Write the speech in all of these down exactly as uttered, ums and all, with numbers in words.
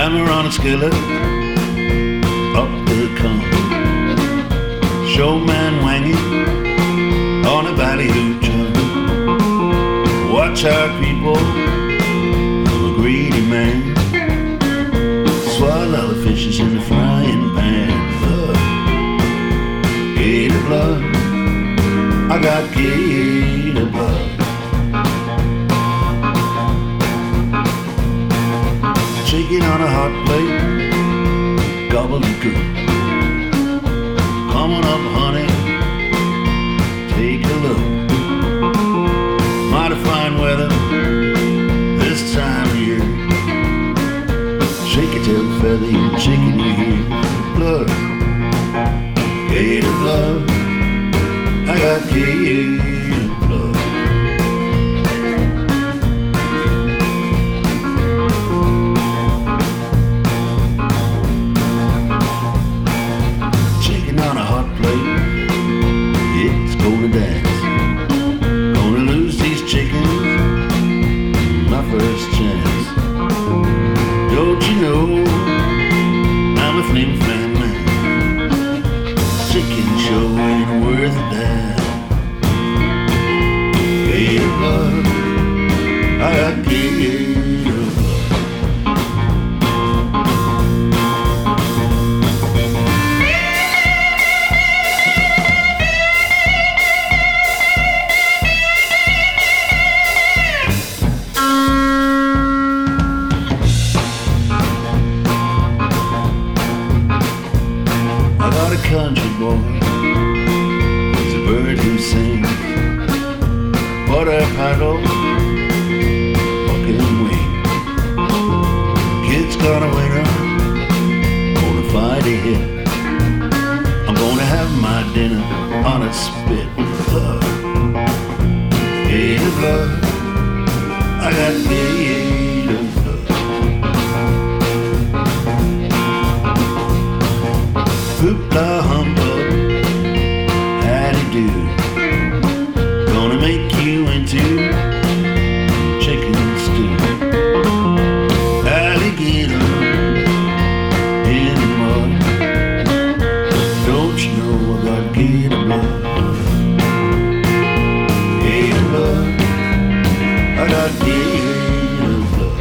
Hammer on a skillet, up the come. Showman wanging on a ballyhoo chum. Watch out, people, I'm a greedy man. Swallow the fishes in the frying pan. Blood, gator blood, I got gator blood. Chicken on a hot plate, gobbledygook. Coming up, honey, take a look. Mighty fine weather this time of year. Shake your tail feather, you chicken you hear. Blood, gator blood, I got gator blood. Chicken on a hot plate, it's gonna dance. Gonna lose these chickens, my first chance. Don't you know I'm a flim flam man? Chicken show ain't worth a damn. Gator blood, I got gator blood. I got a country boy, he's a bird who sings. Water paddle, walking wing. Kid's got a winner, gonna fight a hit. I'm gonna have my dinner on a spit. Blood, gator blood, I got gator blood. Hoopla humbug, howdy do. Gonna make you into chicken stew. Alligator in the mud. Don't you know I got gator blood? Gator blood, I got gator blood.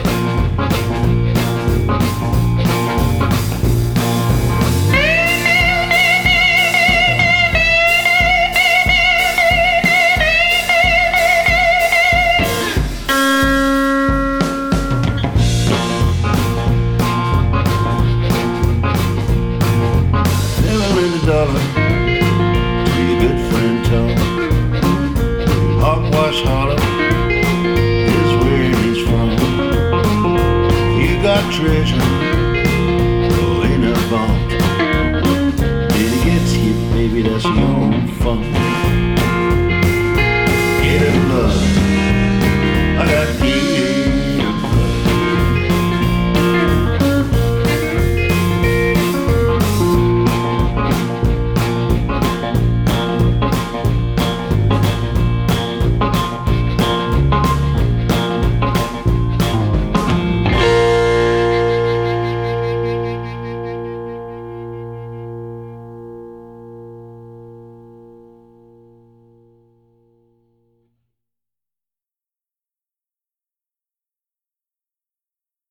Dollar to your good friend Tom. Hogwash Hollow is where he's from. You got treasure